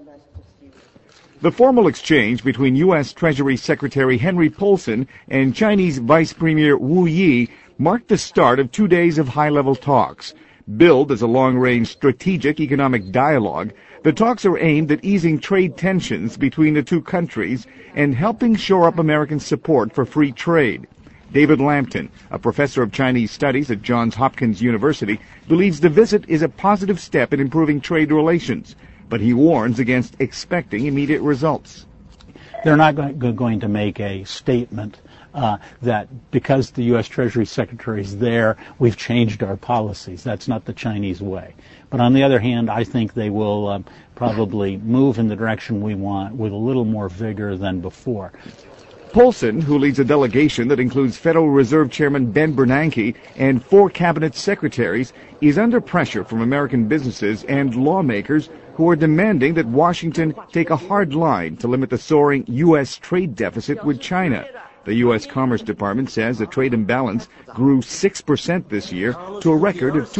The formal exchange between U.S. Treasury Secretary Henry Paulson and Chinese Vice Premier Wu Yi marked the start of 2 days of high-level talks. Billed as a long-range strategic economic dialogue, the talks are aimed at easing trade tensions between the two countries and helping shore up American support for free trade. David Lampton, a professor of Chinese studies at Johns Hopkins University, believes the visit is a positive step in improving trade relations, but he warns against expecting immediate results. They're not going to make a statement that because the U.S. Treasury Secretary is there, we've changed our policies. That's not the Chinese way. But on the other hand, I think they will probably move in the direction we want with a little more vigor than before. Paulson, who leads a delegation that includes Federal Reserve Chairman Ben Bernanke and 4 cabinet secretaries, is under pressure from American businesses and lawmakers who are demanding that Washington take a hard line to limit the soaring U.S. trade deficit with China. The U.S. Commerce Department says the trade imbalance grew 6% this year to a record of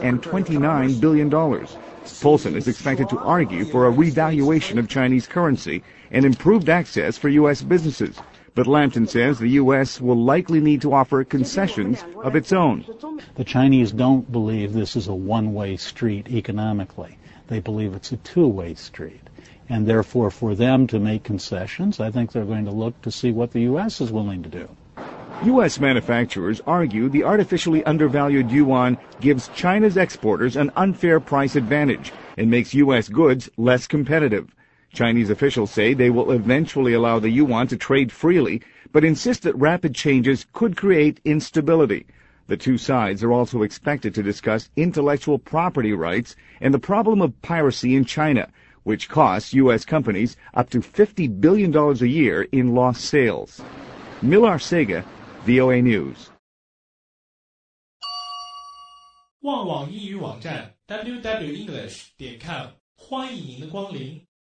$229 billion. Paulson is expected to argue for a revaluation of Chinese currency and improved access for U.S. businesses. But Lampton says the U.S. will likely need to offer concessions of its own. The Chinese don't believe this is a one-way street economically. They believe it's a two-way street. And therefore, for them to make concessions, I think they're going to look to see what the U.S. is willing to do. U.S. manufacturers argue the artificially undervalued yuan gives China's exporters an unfair price advantage and makes U.S. goods less competitive. Chinese officials say they will eventually allow the yuan to trade freely, but insist that rapid changes could create instability. The two sides are also expected to discuss intellectual property rights and the problem of piracy in China, which costs U.S. companies up to $50 billion a year in lost sales. Millar Sega, VOA News. 旺网英语网站 www.english.com 欢迎您的光临。